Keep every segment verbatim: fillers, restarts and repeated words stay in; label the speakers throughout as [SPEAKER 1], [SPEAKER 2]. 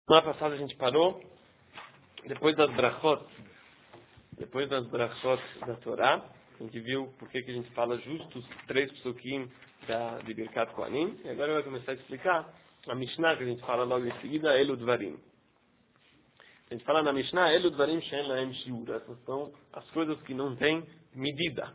[SPEAKER 1] Semana passada a gente parou, depois das brachot, depois das brachot da Torá, a gente viu por que a gente fala justo os três psukim da, de Birkat Kohanim, e agora vai começar a explicar a Mishnah que a gente fala logo em seguida, Elu Dvarim. A gente fala na Mishnah, Elu Dvarim She'en Lahem Shiur, essas são as coisas que não têm medida.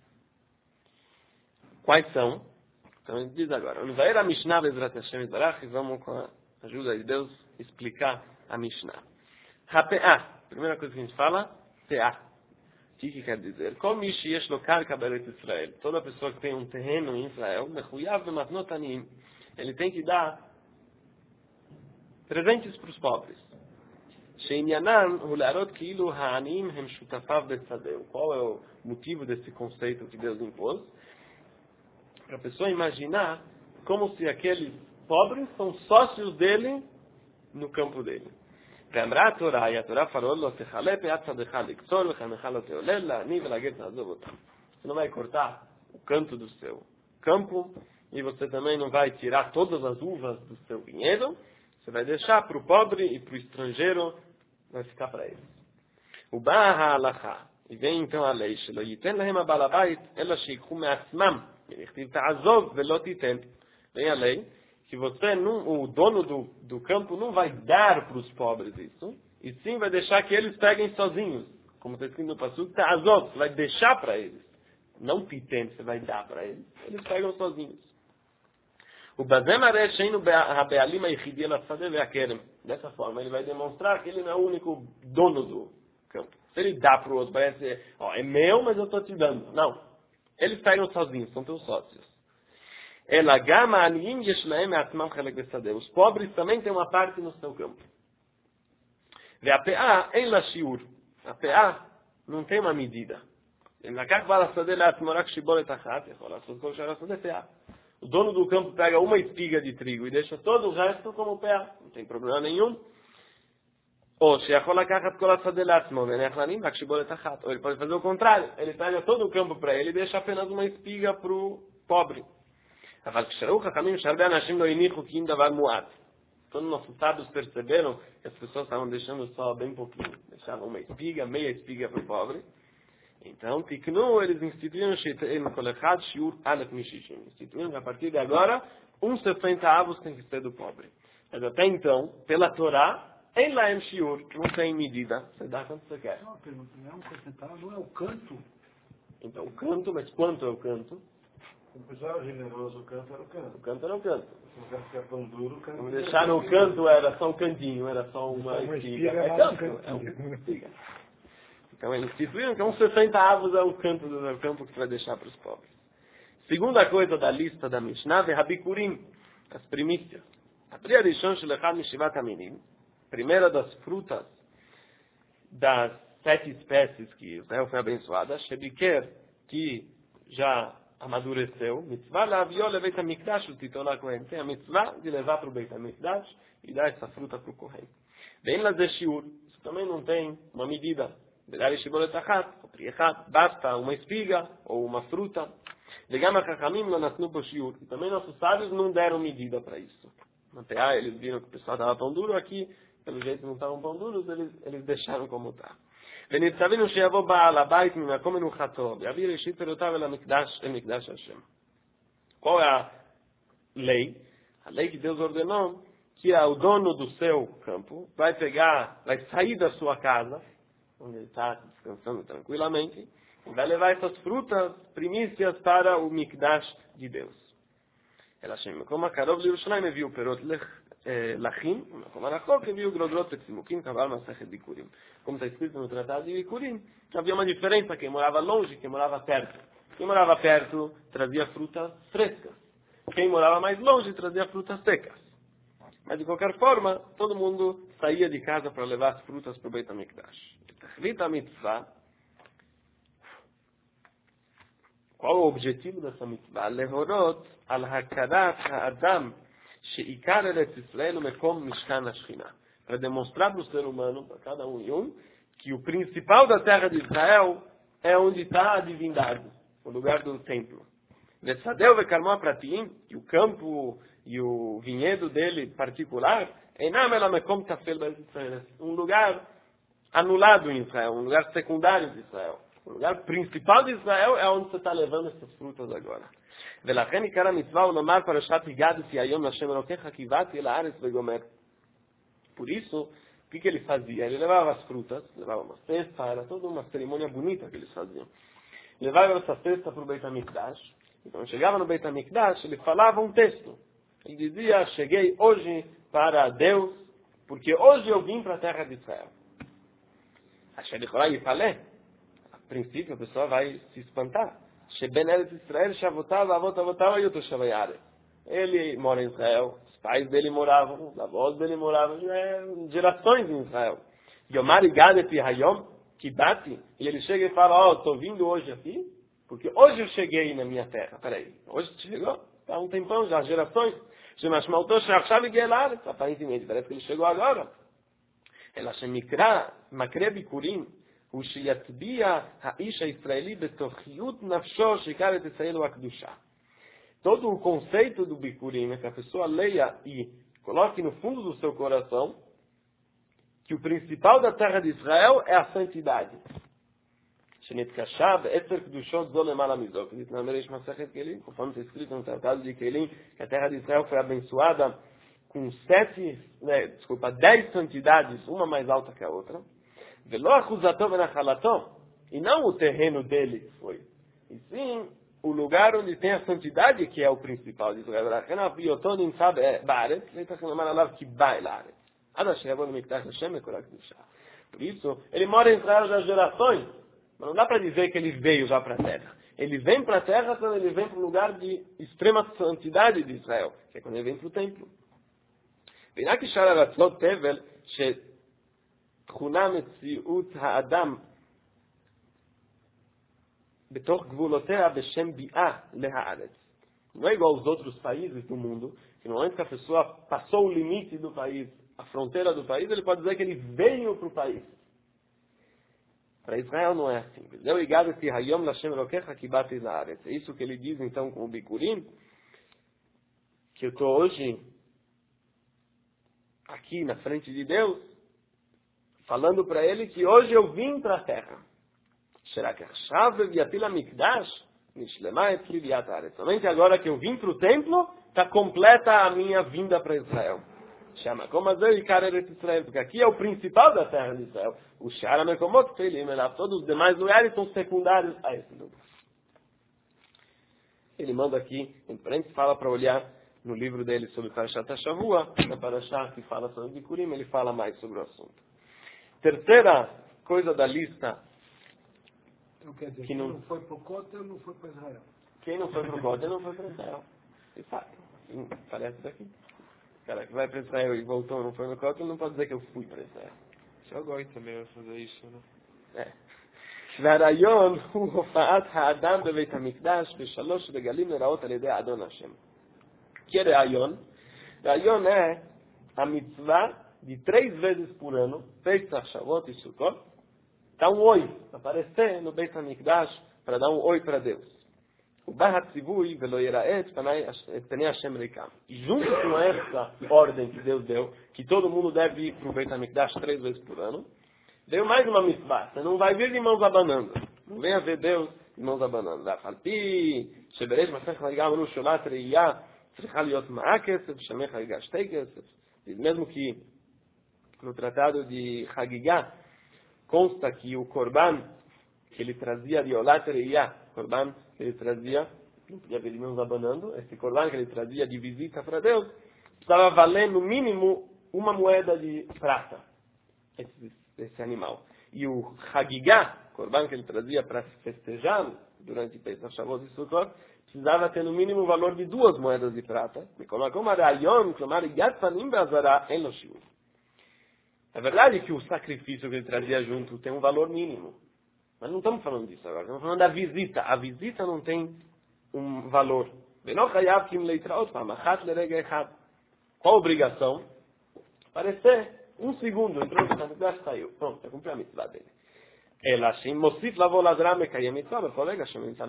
[SPEAKER 1] Quais são? Então a gente diz agora, vamos ver a Mishnah Bezrat Hashem Yisbarach, e vamos com a ajuda de Deus explicar a Mishnah. Ha-pe'ah, primeira coisa que a gente fala, pe'ah. O que, que quer dizer? Como Yesh lo karka b'Eretz Israel, toda pessoa que tem um terreno em Israel, mechuyav b'matnot aniyim, ele tem que dar presentes para os pobres. She'inyanan hu le'arot ki'ilu ha'aniyim hem shutafav betzadeu. Qual é o motivo desse conceito que Deus impôs? Para a pessoa imaginar como se aqueles pobres são sócios dele no campo dele. ואמרה התורה, a Torá falou, לא תכלה פאת צדך לקצור וחנך לא תעולל לעני ולגט לעזוב אותם. Você não vai cortar o canto do seu campo e você também não vai tirar todas as uvas do seu vinhedo. Você vai deixar para o pobre e para o estrangeiro, vai ficar para eles. O Baha Alachá, e vem então a lei, שלא ייתן להם הבעל הבית, אלא שיקחו מעצמם, ונכתיב תעזוב ולא תיתן. Vem a lei, que você não, o dono do, do campo não vai dar para os pobres isso, e sim vai deixar que eles peguem sozinhos. Como está escrito no Pasuk, Ta'azov, você vai deixar para eles. Não pitem, você vai dar para eles. Eles pegam sozinhos. O Bazem Aresheinu Habealim Aichidi Elafade Veakerem. Dessa forma, ele vai demonstrar que ele não é o único dono do campo. Se ele dá para o outro, parece, ó, é meu, mas eu estou te dando. Não. Eles pegam sozinhos, são teus sócios. Os pobres também têm uma parte no seu campo. A P A não tem uma medida. O dono do campo pega uma espiga de trigo e deixa todo o resto como P A. Não tem problema nenhum. Ou ele pode fazer o contrário. Ele pega todo o campo para ele e deixa apenas uma espiga para o pobre. אבל כשראו חכמים שהרבה אנשים לא הניחו כי אם דבר מועט. Quando nossos sábios perceberam que as pessoas estavam deixando só bem pouquinho, deixavam uma espiga, meia espiga para o pobre, então, tiknu, eles instituíram instituíram que a partir de agora, uns sessenta avos tem que ser do pobre. Mas até então, pela Torá, em Lahem Shiur, que não tem medida, você dá quanto você quer.
[SPEAKER 2] Não, pergunta, não é um percentual, não é o canto.
[SPEAKER 1] Então, o canto, mas quanto é o canto?
[SPEAKER 2] Se o pessoal era generoso, o canto era o canto.
[SPEAKER 1] O canto era o canto.
[SPEAKER 2] Se o canto ficar pão duro, o canto...
[SPEAKER 1] Vamos deixar no canto, era só um cantinho, era só uma,
[SPEAKER 2] uma
[SPEAKER 1] espiga.
[SPEAKER 2] espiga.
[SPEAKER 1] É canto, é uma espiga. Então eles instituíram que uns sessenta avos é o canto do campo que você vai deixar para os pobres. Segunda coisa da lista da Mishnah, é Habikurim, as primícias. A primeira Rishon Shelechad Mishivat Aminim, primeira das frutas das sete espécies que Israel foi abençoada, Shebiker, que já amadureceu, mitzvah lavió leveit hamikdash utitolá kohen. Tem a mitzvah de levar para o Beit HaMikdash e dar essa fruta para o kohen. Vem lá de shiur, isso também não tem uma medida. Bedar shibolet achat, basta uma espiga ou uma fruta. Legam hachachamim lo natnu bo shiur. E também nossos sábios não deram medida para isso. Na P A eles viram que o pessoal estava pão duro, aqui, pelo jeito não estavam pão duros, eles, eles deixaram como está. ונצטווינו שיבוא בעל הבית ממקום מנוחתו, ויביא ראשית פירותיו אל המקדש, אל מקדש השם. Qual é a lei? A lei que Deus ordenou que o dono do seu campo vai pegar, vai sair da sua casa, onde ele está descansando tranquilamente, e vai levar essas frutas, primícias, para o mikdash de Deus. אלא שמקום הקרוב לירושלים הביאו פירות לחים, ומקום הרחוק הביאו גרודרות וצימוקים, קבל מסכת ביקורים. Como está escrito no Tratado de Bikurim, havia uma diferença, quem morava longe, quem morava perto. Quem morava perto trazia frutas frescas. Quem morava mais longe trazia frutas secas. Mas de qualquer forma, todo mundo saía de casa para levar as frutas para o Beit HaMikdash. Tachlit HaMitzvah. Qual é o objetivo dessa mitzvah? Lehorot al hakarat ha'adam she'ikar eretz Israel mekom mishkan hashchina. Para demonstrar para o ser humano, para cada um e um, que o principal da terra de Israel é onde está a divindade, o lugar do templo. Vetzadeu vekarmoa pratim, que o campo e o vinhedo dele particular Einam ela mekom tafel be'eretz Israel. Um lugar anulado em Israel, um lugar secundário de Israel. O lugar principal de Israel é onde você está levando essas frutas agora. ולכן עיקר המצווה הוא לומר פרשת הגדתי היום להשם אלוקיך כי באתי אל הארץ וגומר. Por isso, o que, que ele fazia? Ele levava as frutas, levava uma cesta, era toda uma cerimônia bonita que eles faziam. Levava essa cesta para o Beit HaMikdash. Então, chegava no Beit HaMikdash, ele falava um texto. Ele dizia, cheguei hoje para Deus, porque hoje eu vim para a terra de Israel. Achei ele falar e falei. A princípio, a pessoa vai se espantar. Sheben Eretz Israel, Shavotava, Avotavotava, Yotoshavai Aretz. Ele mora em Israel, os pais dele moravam, os avós dele moravam, gerações em Israel. Yomar Igadeti Hayom, Kibati, e ele chega e fala, ó, oh, estou vindo hoje aqui, porque hoje eu cheguei na minha terra. Peraí, hoje chegou? Há um tempão já, gerações. Shemashmalto Shachshav Gelaret, aparentemente, parece que ele chegou agora. Ela Shemikra, Makre Bikurim, הוא שיצביע האיש הישראלי בתוכיות נפשו שיקר את ישראל והקדושה. Todo o conceito do Bikurim é que a pessoa leia e coloque no fundo do seu coração que o principal da terra de Israel é a santidade. שנתקשב עשר קדושות זו למעלה מזו. Que diz na Mereish Masechet Kelim, conforme está escrito no Tratado de Kelim, que a terra de Israel foi abençoada com sete, né, desculpa, dez santidades, uma mais alta que a outra. E não o terreno dele foi. E sim, o lugar onde tem a santidade que é o principal de Israel. Por isso, ele mora em Israel já gerações. Mas não dá para dizer que ele veio já para a terra. Ele vem para a terra quando ele vem para o lugar de extrema santidade de Israel, que é quando ele vem para o templo. תכונה מציאות האדם בתוך גבולותיה בשם ביאה להארץ. Não é igual aos outros países do mundo, que no momento que a pessoa passou o limite do país, a fronteira do país, ele pode dizer que ele veio para o país. Para Israel não é assim. É isso que ele diz então com o Bikurim, que eu estou hoje aqui na frente de Deus, falando para ele que hoje eu vim para a terra. Somente agora que eu vim para o templo, está completa a minha vinda para Israel. Chama como Israel, porque aqui é o principal da terra de Israel. O Shara Mekomot Teilim, todos os demais lugares são secundários a esse lugar. Ele manda aqui, em frente, fala para olhar no livro dele sobre Parashat HaShavua, na Parashat que fala sobre Bikurim, ele fala mais sobre o assunto. Terceira coisa da lista.
[SPEAKER 2] Então quer dizer,
[SPEAKER 1] que
[SPEAKER 2] quem
[SPEAKER 1] não,
[SPEAKER 2] não foi para o Kotel não foi para Israel.
[SPEAKER 1] Quem não foi para o Kotel não foi para Israel. De fato. Sim, parece daqui. O cara que vai para Israel e voltou não foi no Kotel não pode dizer que eu fui para Israel.
[SPEAKER 3] Shogoi também vai fazer isso, né?
[SPEAKER 1] É. והרעיון הוא הופעת האדם בבית המקדש בשלוש רגלים לראות על ידי אדון השם. Que רעיון? רעיון é a mitzvah de três vezes por ano, Pesach, Shavuot e Sukkot, dá um oi, aparecer no Beit HaMikdash para dar um oi para Deus. O Bahat Tzivui velo yeraet panei Hashem reikam. E junto com essa ordem que Deus deu, que todo mundo deve ir para o Beit HaMikdash três vezes por ano, veio mais uma mitzvah. Você não vai vir de mãos abanando. Não venha ver Deus de mãos abanando. Falpi, sheberesh masech laigam no sholat reiyah, tzricha liot ma'a kesef, shemecha ligash tei kesef. Mesmo que no tratado de Hagigah, consta que o Korban que ele trazia de Olat Reiyah, Korban que ele trazia, não podia ver de mãos abanando, esse Korban que ele trazia de visita para Deus, estava valendo no mínimo uma moeda de prata, esse, esse animal. E o Hagigah, Korban que ele trazia para festejar durante Pesach, Shavuot e Sukkot, precisava ter no mínimo o valor de duas moedas de prata. É verdade que o sacrifício que ele trazia junto tem um valor mínimo. Mas não estamos falando disso agora. Estamos falando da visita. A visita não tem um valor. Qual a obrigação? Aparecer um segundo. Entrou no santuário e saiu. Pronto, já cumpriu a mitzvah dele.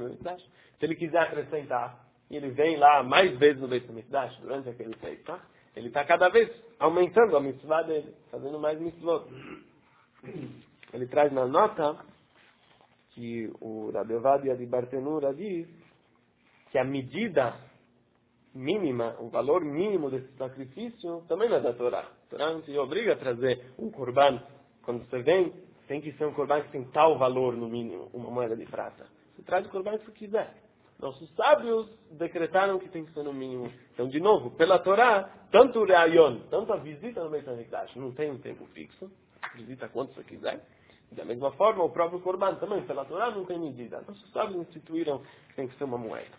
[SPEAKER 1] Se ele quiser acrescentar, e ele vem lá mais vezes no Beit HaMikdash durante aquele Pesach, ele está cada vez aumentando a mitzvah dele, fazendo mais mitzvot. Ele traz na nota que o Rabbi Ovadia de Bartenura diz que a medida mínima, o valor mínimo desse sacrifício também não é da Torá. A Torá não te obriga a trazer um korban. Quando você vem, tem que ser um korban que tem tal valor no mínimo, uma moeda de prata. Você traz o korban que você quiser. Nossos sábios decretaram que tem que ser no mínimo. Então, de novo, pela Torá, tanto o Reayon, tanto a visita no Beit HaMikdash, não tem um tempo fixo. Visita quanto você quiser. Da mesma forma, o próprio korban também, pela Torá, não tem medida. Nossos sábios instituíram que tem que ser uma moeda.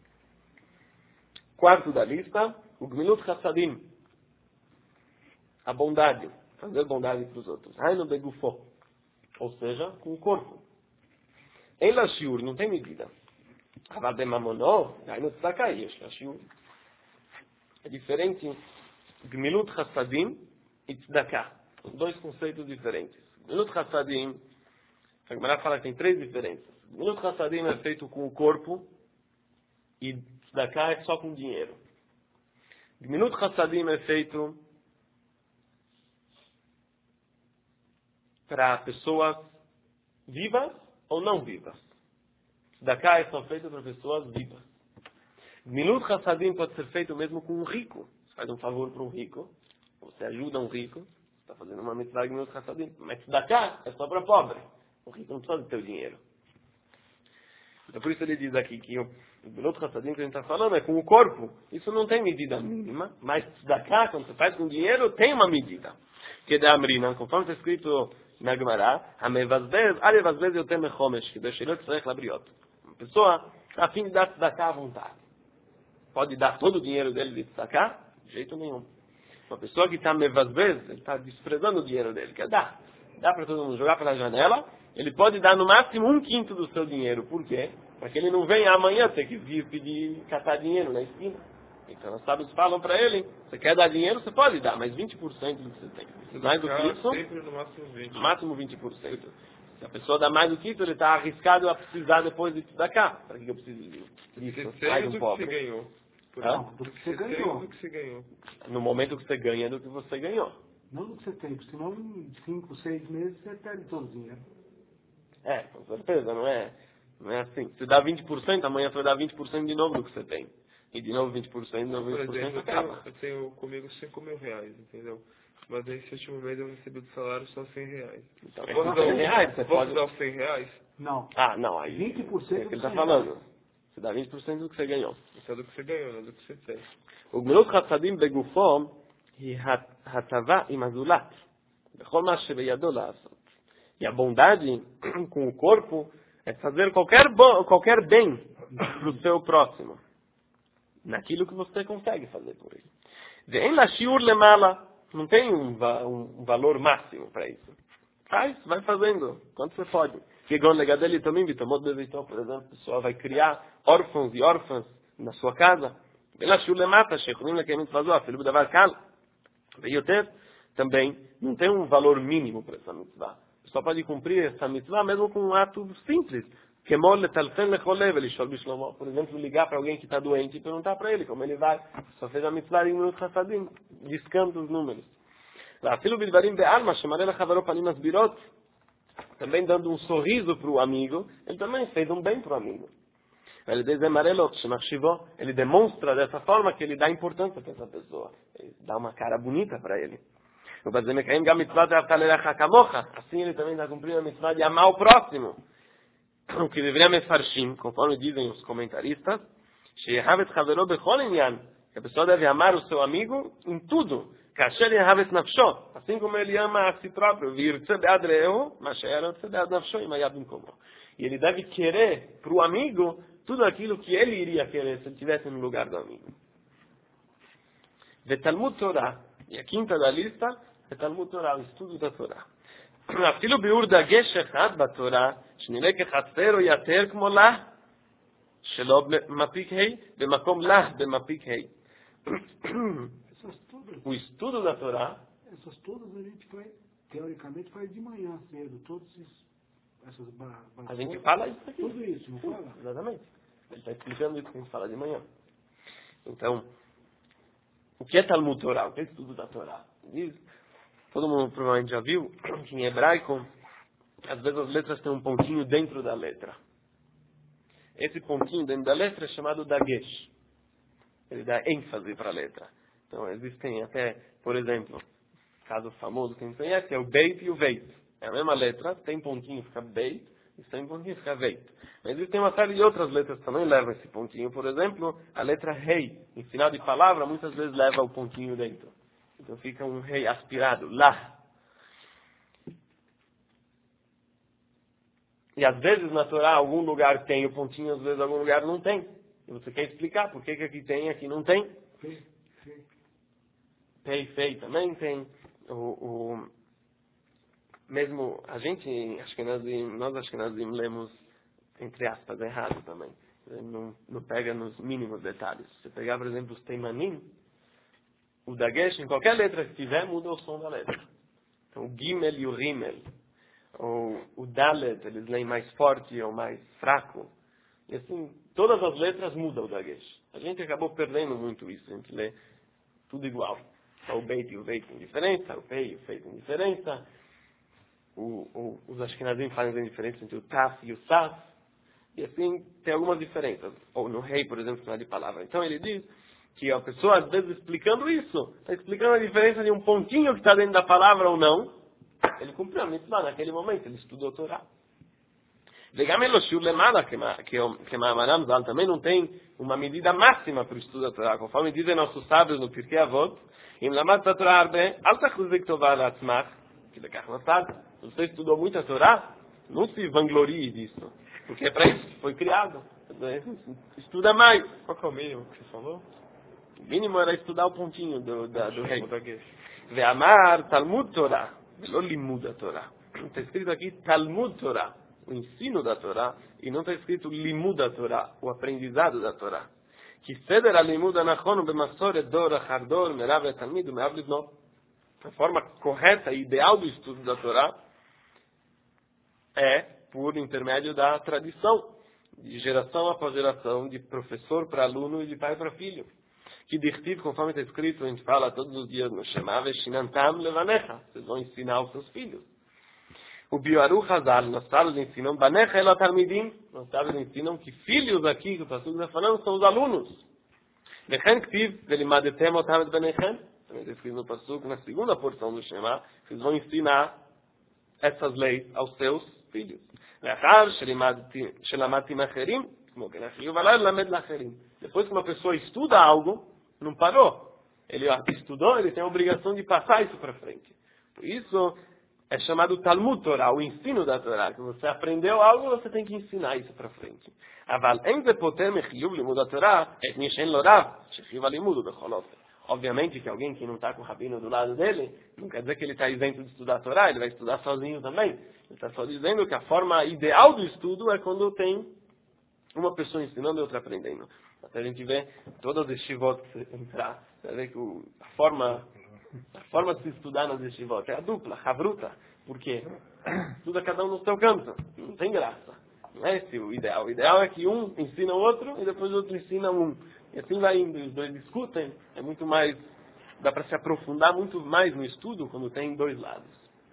[SPEAKER 1] Quarto da lista, o Gmilut Chassadim. A bondade. Fazer bondade para os outros. Hainu begufo. Ou seja, com o corpo. Em Lashiur, não tem medida. Aval bemamonó, hainu tzedakah, yesh Lashiur. É diferente Gmilut Chassadim e tzedakah. São dois conceitos diferentes. Gmilut Chassadim, a Gemara fala que tem três diferenças. Gmilut Chassadim é feito com o corpo e tzedakah é só com dinheiro. Gmilut Chassadim é feito para pessoas vivas ou não vivas. Tzedakah é só feito para pessoas vivas. Gmilut Chassadim pode ser feito mesmo com um rico. Você faz um favor para um rico, você ajuda um rico, está fazendo uma mitzvah de Gmilut Chassadim. Mas tzedakah é só para pobre. O rico não precisa do teu dinheiro. Então por isso ele diz aqui que o Gmilut Chassadim que a gente está falando é com o corpo. Isso não tem medida mínima, mas tzedakah, quando você faz com dinheiro, tem uma medida. Que é da Amrina, conforme está escrito na Gemara, המבזבז, אל יבזבז יותר מחומש, כדי שלא יצטרך לבריות. Uma pessoa está a fim de dar tzedakah à vontade. Pode dar todo o dinheiro dele de tzedakah? De jeito nenhum. Uma pessoa que está mevazbez, ele está desprezando o dinheiro dele, quer dar. Dá para todo mundo jogar pela janela, ele pode dar no máximo um quinto do seu dinheiro. Por quê? Para que ele não venha amanhã ter que vir pedir, catar dinheiro na esquina. Então os sábios falam para ele, você quer dar dinheiro, você pode dar, mas vinte por cento do que você tem. Mais do que isso,
[SPEAKER 3] sempre no máximo vinte por cento.
[SPEAKER 1] Máximo vinte por cento. Se a pessoa dá mais do que isso, ele está arriscado a precisar depois de tzedakah. Para que eu preciso disso? Mais um
[SPEAKER 3] do
[SPEAKER 1] pobre.
[SPEAKER 3] que você ganhou.
[SPEAKER 2] Não, do que você ganhou.
[SPEAKER 3] Do que você ganhou.
[SPEAKER 1] No momento que você ganha, é do que você ganhou.
[SPEAKER 2] Não do que você tem, porque senão em cinco, seis meses você perde todo o dinheiro.
[SPEAKER 1] É, com certeza, não é, não é assim. Você dá vinte por cento, amanhã você vai dar vinte por cento de novo do que você tem. E de novo vinte por cento, de novo vinte por cento,
[SPEAKER 3] Por exemplo,
[SPEAKER 1] acaba.
[SPEAKER 3] eu tenho, eu tenho comigo cinco mil reais, entendeu? Mas esse último mês eu recebi do salário só cem reais.
[SPEAKER 1] Então,
[SPEAKER 3] Posso
[SPEAKER 1] é
[SPEAKER 3] dar
[SPEAKER 1] cem
[SPEAKER 3] os-
[SPEAKER 1] reais, você
[SPEAKER 3] posso
[SPEAKER 1] pode...
[SPEAKER 3] dar os cem reais?
[SPEAKER 2] Não.
[SPEAKER 1] Ah, não, aí...
[SPEAKER 2] vinte por cento
[SPEAKER 1] é o que ele
[SPEAKER 2] do
[SPEAKER 1] está
[SPEAKER 2] cem
[SPEAKER 1] falando.
[SPEAKER 2] reais.
[SPEAKER 1] Você dá vinte por cento do que você ganhou.
[SPEAKER 3] Isso é do que você ganhou, não é do que você tem.
[SPEAKER 1] O Gmilut Chassadim begufo היא הטבה עם הזולת. בכל מה שבידו לעשות. E a bondade com o corpo é fazer qualquer, bo- qualquer bem para o seu próximo. Naquilo que você consegue fazer por ele. Ve'en la shiur lemala. Não tem um, va- um valor máximo para isso. Faz, vai fazendo. Quanto você pode. Kegon legadeli também, vitamot beveitó, por exemplo, a pessoa vai criar órfãos e órfãs na sua casa. Ve'en la shiur lemata, shechunim lekemit fazó, afilo b'davar kal. Veioter, também, não tem um valor mínimo para essa mitzvah. Só pode cumprir essa mitzvah mesmo com um ato simples. Por exemplo, ligar para alguém que está doente e perguntar para ele como ele vai. Só fez a mitzvah em minutos chassadim, discando os números. Também dando um sorriso para o amigo, ele também fez um bem para o amigo. Ele demonstra dessa forma que ele dá importância para essa pessoa. Ele dá uma cara bonita para ele. Assim ele também está cumprindo a mitzvah de amar o próximo. O que deveria mefarshim, conforme dizem os comentaristas, que a pessoa deve amar o seu amigo em tudo. Assim como ele ama a si próprio. E ele deve querer para o amigo tudo aquilo que ele iria querer se ele estivesse no lugar do amigo. Talmud Torah. E a quinta da lista é Talmud Torah, o estudo da Torah. אפילו ביאור דגש אחד בתורה, שנראה כחסר או יתר כמו לה, שלא במפיק ה', במקום לה במפיק ה'. O estudo da Torá,
[SPEAKER 2] essas todas a gente faz, teoricamente faz de manhã cedo, todos esses, essas ba- ba-
[SPEAKER 1] a gente fala isso aqui.
[SPEAKER 2] tudo isso, não fala?
[SPEAKER 1] Exatamente. Ele está explicando isso que a gente fala de manhã. Então, O que é Talmud Torá? O que é estudo da Torá? Diz, todo mundo provavelmente já viu que em hebraico, às vezes as letras têm um pontinho dentro da letra. Esse pontinho dentro da letra é chamado dagesh. Ele dá ênfase para a letra. Então existem até, por exemplo, caso famoso que a gente conhece, é o beit e o veit. É a mesma letra, tem pontinho, fica beit, e sem pontinho, fica veit. Mas existem uma série de outras letras que também levam esse pontinho. Por exemplo, a letra rei, em final de palavra, muitas vezes leva o pontinho dentro. Então fica um rei aspirado, lá. E às vezes na Torá, algum lugar tem o pontinho, às vezes algum lugar não tem. E você quer explicar por que que aqui tem e aqui não tem?
[SPEAKER 2] Fei, fei.
[SPEAKER 1] Pei, fei também tem. O, o, mesmo a gente, acho que nós, nós acho que nós lemos, entre aspas, errado também. Não, não pega nos mínimos detalhes. Se você pegar, por exemplo, os teimanim, o dagesh, em qualquer letra que tiver, muda o som da letra. Então, o gimel e o rimel. Ou o dalet, eles leem mais forte ou mais fraco. E assim, todas as letras mudam o dagesh. A gente acabou perdendo muito isso. A gente lê tudo igual. Só o beit e o veit tem diferença, o pei e o fei tem diferença. O, o, os ashkenazim fazem diferença entre o taf e o saf. E assim, tem algumas diferenças. Ou no rei, por exemplo, final de palavra. Então ele diz que a pessoa, às vezes, explicando isso, está explicando a diferença de um pontinho que está dentro da palavra ou não. Ele cumpriu a mitzvah naquele momento, ele estudou a Torá. Vegam Eloshur Lemala, que Maamaram Zal também não tem uma medida máxima para o estudo da Torá. Conforme dizem nossos sábios no Pirkei Avot, Im Lamad Torá Arbe, Al Tachuzek Tovah Latzmach, que Lekach Nasad, se você estudou muito a Torá, não se vanglorie disso, porque é para isso que foi criado. Estuda mais.
[SPEAKER 3] Qual que é o mínimo que você falou?
[SPEAKER 1] O mínimo era estudar o pontinho do, da, do rei. Ve'amar Talmud Torá, não limud a Torá. Está escrito aqui Talmud Torá, o ensino da Torá, e não está escrito limud da Torá, o aprendizado da Torá. Que seder a limud anachon b'masoret dor achardor merav etalmid me'av livnot. A forma correta e ideal do estudo da Torá é por intermédio da tradição, de geração após geração, de professor para aluno e de pai para filho. Que dirtiv, conforme está escrito, a gente fala todos os dias no Shema, Veshinantam levanecha, vocês vão ensinar os seus filhos. O Bioaru Hazal, nós sábios ensinam, Banecha elot talmidim, nós sábios ensinam que filhos aqui, que o pastor está falando, são os alunos. Vechen ktiv, velimadetem otam et benechem, também está escrito no pastor, na segunda porção do Shema, vocês vão ensinar essas leis aos seus filhos. Ve'achar shelamadtim acherim, como que nachiu valad lamed lacherim. Depois que uma pessoa estuda algo, não parou. Ele ó, estudou, ele tem a obrigação de passar isso para frente. Por isso, é chamado Talmud Torá, o ensino da Torá. Que você aprendeu algo, você tem que ensinar isso para frente. Aval en ze poter mechiyuv limud a Torá, et mishen lorav, shechiv alimudu becholot. Obviamente que alguém que não está com o rabino do lado dele, não quer dizer que ele está isento de estudar a Torá, ele vai estudar sozinho também. Ele está só dizendo que a forma ideal do estudo é quando tem uma pessoa ensinando e outra aprendendo. Até a gente vê todas as yeshivot que você entrar, você vai ver que o, a, forma, a forma de se estudar nas yeshivot é a dupla, havruta. Por quê? Estuda cada um no seu canto. Não tem graça. Não é esse o ideal. O ideal é que um ensina o outro e depois o outro ensina um. E assim vai indo, os dois discutem. É muito mais, dá para se aprofundar muito mais no estudo quando tem dois lados.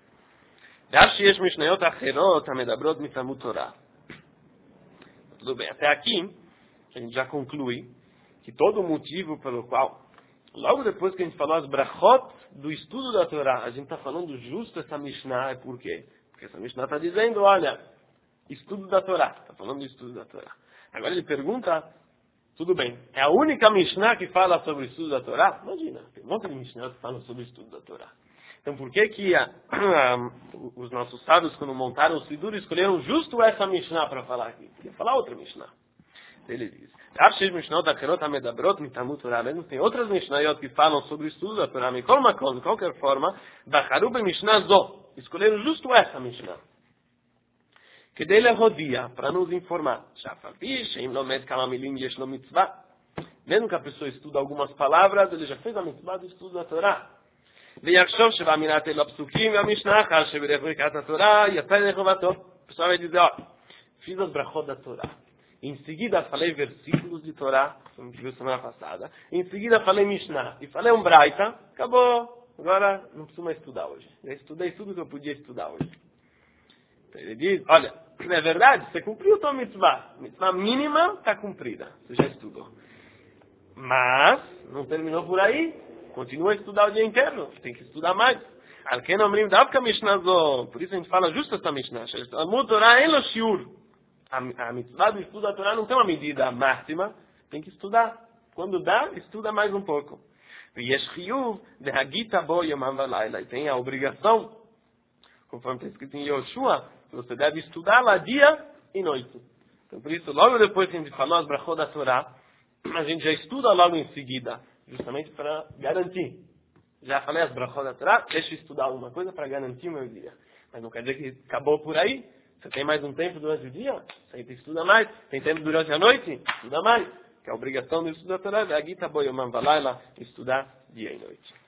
[SPEAKER 1] Tudo bem, até aqui a gente já conclui que todo o motivo pelo qual, logo depois que a gente falou as brachot do estudo da Torá, a gente está falando justo essa Mishnah, é por quê? Porque essa Mishnah está dizendo, olha, estudo da Torá, está falando do estudo da Torá. Agora ele pergunta, tudo bem, é a única Mishnah que fala sobre o estudo da Torá? Imagina, tem um monte de Mishnah que falam sobre o estudo da Torá. Então por que que a, a, os nossos sábios, quando montaram o Sidur, escolheram justo essa Mishnah para falar aqui? Queria falar outra Mishnah. Ele diz, mesmo tem outras Mishnayot que falam sobre o estudo da Torá, de qualquer forma, escolheram justo essa Mishnah. Que dele rodia, para nos informar. Mesmo que a pessoa estuda algumas palavras, ele já fez a mitzvah do estudo da Torá. A pessoa vai dizer, ó, fiz as brachot da Torá. Em seguida falei versículos de Torá, como viu semana passada. Em seguida falei Mishnah. E falei um Braita. Acabou. Agora não preciso mais estudar hoje. Já estudei tudo que eu podia estudar hoje. Então ele diz, olha, é verdade, você cumpriu a tua mitzvah. A mitzvah mínima está cumprida. Você já estudou. Mas não terminou por aí. Continua a estudar o dia inteiro. Tem que estudar mais. Alken omrim davka Mishnah zo. Por isso a gente fala justo essa Mishnah. Talmud Torah en lo shiur. A mitzvah do estudo da Torá não tem uma medida máxima. Tem que estudar. Quando dá, estuda mais um pouco. E tem a obrigação, conforme está escrito em Yoshua, que você deve estudar lá dia e noite. Então, por isso, logo depois que a gente falou as brachot da Torá, a gente já estuda logo em seguida, justamente para garantir. Já falei as brachot da Torá, deixa eu estudar alguma coisa para garantir o meu dia. Mas não quer dizer que acabou por aí. Você tem mais um tempo durante o dia, você estuda mais. Tem tempo durante a noite, estuda mais. Que a obrigação do estudo da Torá é a Gita Boyomam Valayla, estudar dia e noite.